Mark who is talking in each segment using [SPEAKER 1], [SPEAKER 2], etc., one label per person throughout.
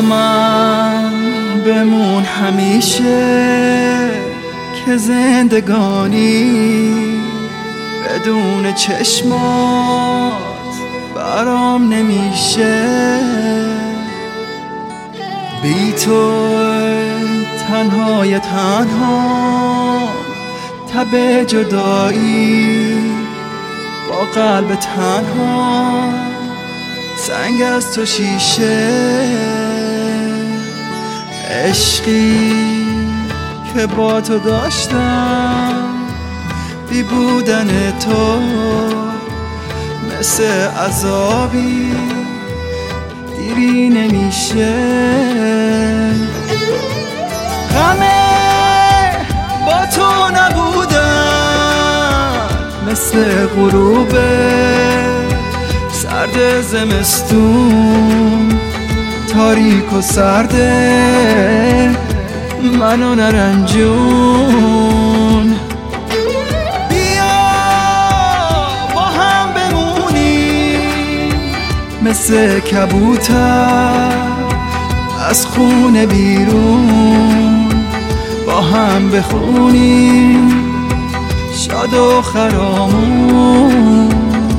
[SPEAKER 1] من بمون همیشه که زندگانی بدون چشمات برام نمیشه. بی تو تنهای تنها تب جدایی با قلب تنها سنگ از تو شیشه. عشقی که با تو داشتم بی بودن تو مثل عذابی دیری نمیشه. غمه با تو نبودن مثل غروب سرد زمستون تاریک و سرده منو نرنجون. بیا با هم بمونیم مثل کبوتر از خونه بیرون با هم بخونیم شاد و خرامون.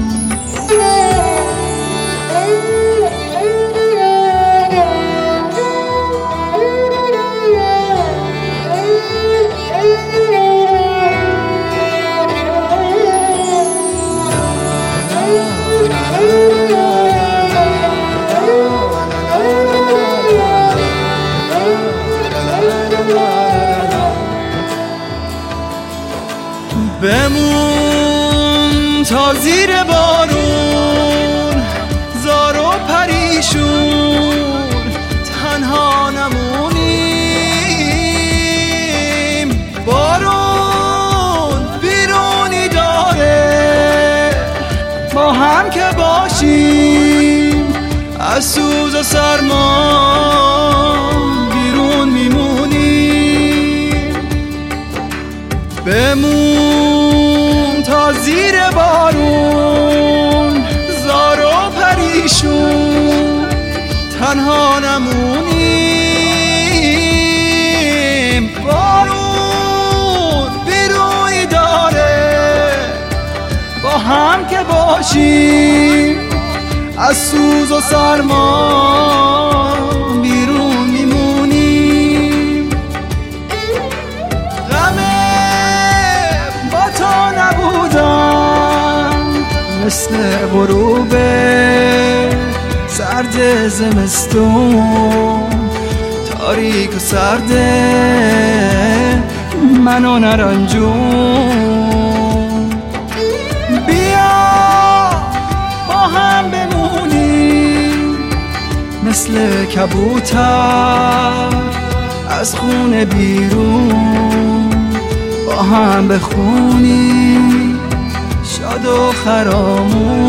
[SPEAKER 1] بمون تا زیر بارون زار و پریشون تنها نمونیم. بارون بیرونی داره با هم که باشیم از سوز و سرما بیرون میمونیم. بمون تا زیر بارون زار و پریشون تنها نمونیم. بارون بیروی داره با هم که باشیم از سوز و سرما بیرون میمونیم. مثل غروب سرد زمستون تاریک و سرده منو نرنجون. بیا با هم بمونیم مثل کبوتر از خونه بیرون با هم بخونیم شاد و خرامون.